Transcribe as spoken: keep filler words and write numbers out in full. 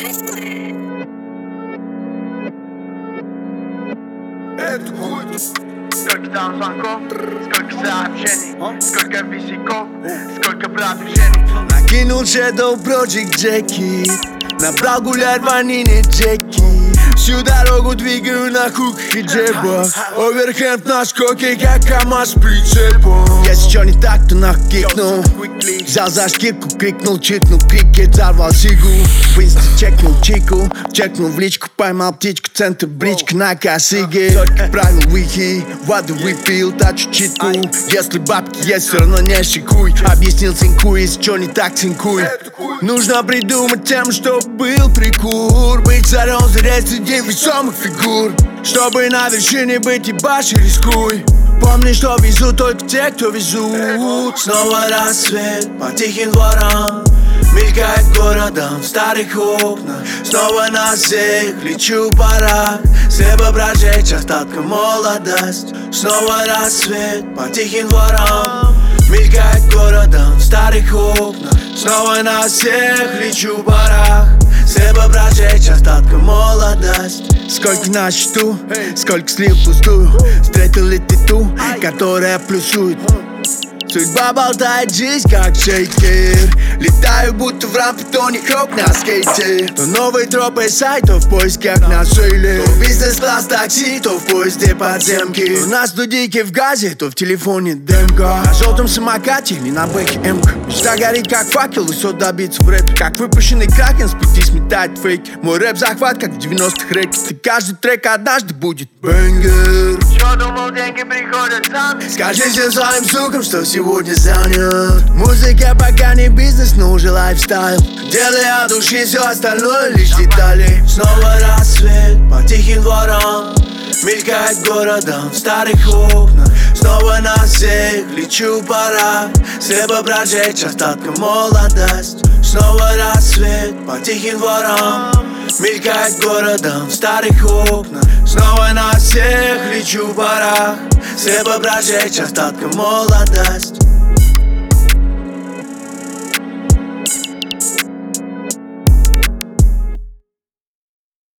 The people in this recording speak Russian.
Это хуй. Сколько там звонков, сколько сообщений, сколько висяков, сколько продвижений. Накинул Shadow Project Джеки, набрал гулять в ванине Джеки. Всю дорогу двигаю на хуках и джебах. Оверхенд на скоке, как КамАЗ с прицепом. Если чё не так, то нахуй кикнул. Взял за шкирку, крикнул, чикнул, крикет, взорвал сигу. В инсте чекнул чику, чекнул в личку, поймал птичку, центр бричка на косыге. Только правил вики, воду выпил, тачу читку. Если бабки есть, все равно не шикуй. Объяснил цинку, если чё не так, цинкуй. Нужно придумать тем, чтоб был прикур. Быть царем зря среди весомых фигур. Чтобы на вершине быть и баши рискуй. Помни, что везут только те, кто везут. Снова рассвет по тихим дворам, мелькает городом в старых окнах. Снова на всех лечу в парах, с неба прожечь остатком молодость. Снова рассвет по тихим дворам, мелькает городом в старых окнах. Снова на всех лечу в парах, с неба прожечь остатком молодость. Сколько на счету, сколько слил пустую. Встретил ли ты ту, которая плюсует? Судьба болтает жизнь, как шейкер. Летаю, будто в рампитоне хоп на скейте. То новые тропы сайтов в поисках на шейле. То бизнес-класс такси, то в поезде подземки. То на студийке в газе, то в телефоне демка. На желтом самокате или на бэхе эмка. Мечта горит как факел, высот добиться в рэпе. Как выпущенный кракен, с пути сметает фейк. Мой рэп захват, как в девяностых рэкет. И каждый трек однажды будет бэнгер. Чё думал, деньги приходят сами? Скажи всем своим сукам, что сегодня занят. Музыка пока не бизнес, но уже лайфстайл. Делай от души, все остальное лишь детали. Снова рассвет по тихим дворам, мелькает городом в старых окнах. Снова на всех лечу в парах, с неба прожечь остатком молодость. Снова рассвет по тихим дворам, мелькает городом в старых окнах. Снова на всех лечу в парах, с неба прожечь остатком молодость.